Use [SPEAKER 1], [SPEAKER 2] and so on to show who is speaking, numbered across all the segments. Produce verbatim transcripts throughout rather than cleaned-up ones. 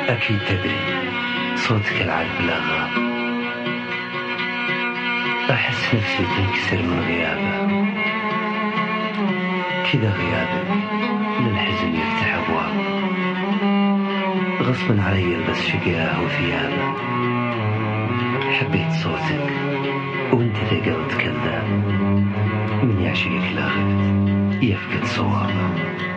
[SPEAKER 1] أكيد تدري صوتك العذب لا غاب، أحس نفسي تنكسر من غيابه، كذا غيابك للحزن يفتح أبوابه، غصبا علي البس شقياه وثيابه. حبيت صوتك وانت ثقلت كذاب، من يعشقك لا غبت يفقد صوابه.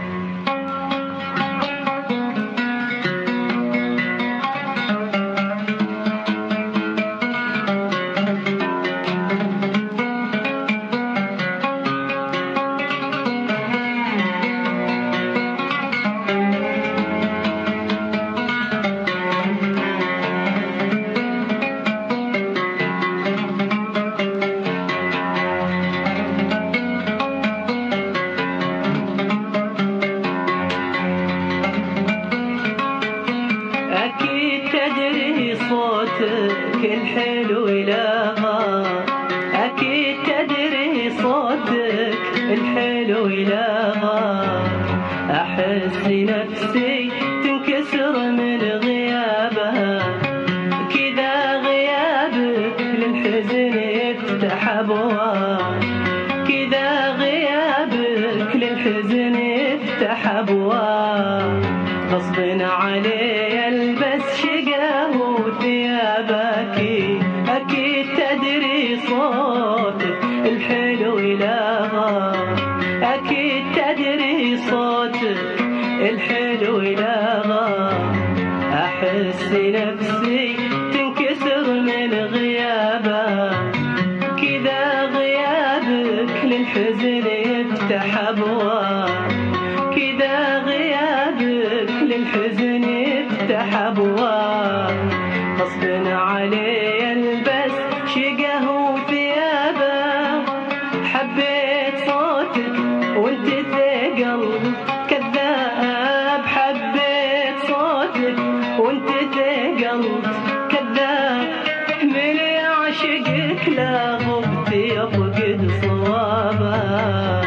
[SPEAKER 2] صوتك الحلو يلاغى، أكيد تدري صوتك الحلو يلاغى. أحس نفسي تنكسر من غيابها، كذا غيابك للحزن يفتح أبواب، كذا غيابك للحزن يفتح أبواب. غصب علي البس شقاه وثيابك، أكيد تدري صوتك الحلو يلاغى، أكيد تدري صوتك الحلو يلاغى. أحس نفسي تنكسر من غيابه، كذا غيابك للحزن يفتح أبواب، كذا غيابك للحزن يفتح أبواب. غصب علي البس شقاه وثيابه، حبيت صوتك وانت ثقل كذاب، حبيت صوتك وانت ثقل كذاب. من يعشقك لا غبت يفقد صوابه.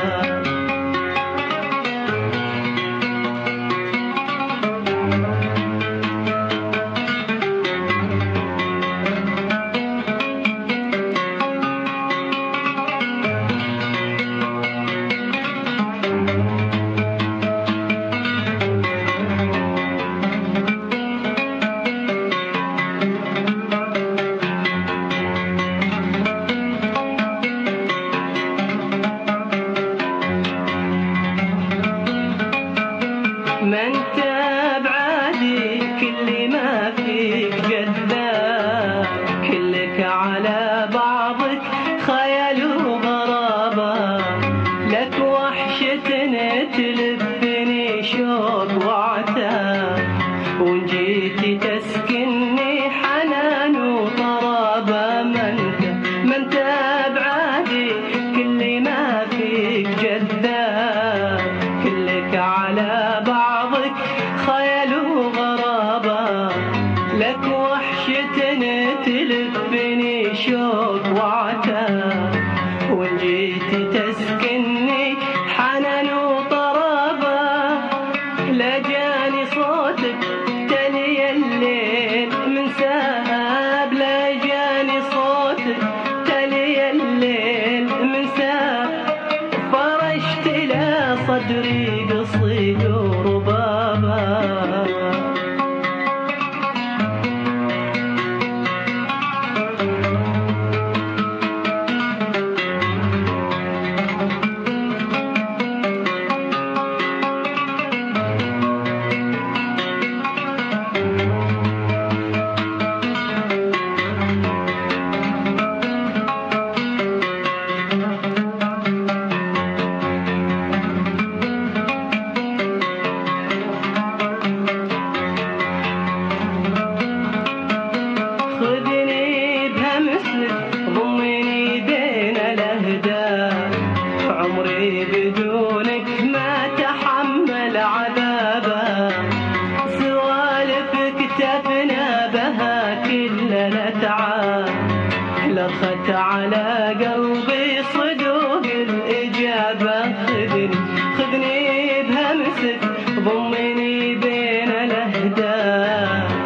[SPEAKER 2] ما انت بعادي كل ما فيك جذاب، كلك على بعضك خيال وغرابة. لك وحشة تلفني شوق وعتاب، وان جيتي تسكني حنان وطرابة. ما انت ما انت بعادي كل ما فيك جذاب، كلك على بعضك خيال وغرابة. لك وحشة تلفني شوق وعتاب، وان جيتي تسكني حنان وطرابة. لا جاني صوتك تلي الليل من ساب، لا جاني صوتك تلي الليل من ساب. فرشت إلى صدري قصيد وربابة. خذني بهمسك ضمني بين الأهداف، عمري بدونك ما تحمل عذابه. سوالفك تفنى بها كل الأتعاب، لخت على قلبي صدوق الإجابة. خذني خذني بهمسك ضمني بين الأهداف،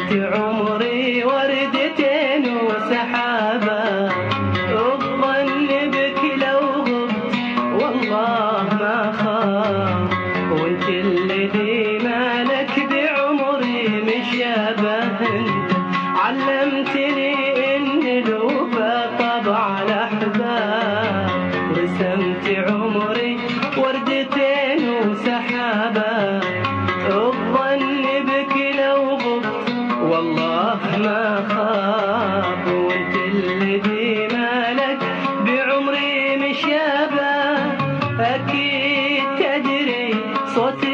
[SPEAKER 2] رسمت عمري وردتين وسحابة، الظن بك لو غبت والله ما خاف، وانت الذي مالك بعمري مشابه، انت علمتني ان الوفا طبع الاحباب، رسمت عمري وردتين وسحابة، الظن بك لو غبت والله ما خاب، وانت الذي مالك بعمري مشابه، اكيد تدري صوت